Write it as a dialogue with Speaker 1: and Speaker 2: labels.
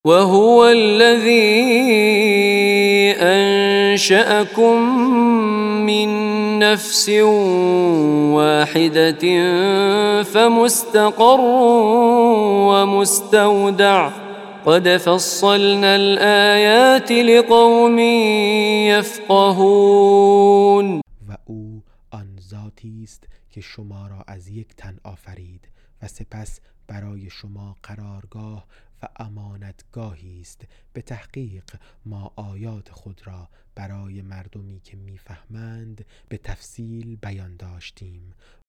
Speaker 1: وهو الذي أنشأكم من نفس واحدة فمستقر ومستودع قد فصلنا الآيات لقوم يفقهون.
Speaker 2: و او آن ذاتی است که شما را از یک تن آفرید و سپس برای شما قرارگاه و امانتگاهی است. به تحقیق ما آیات خود را برای مردمی که میفهمند به تفصیل بیان داشتیم.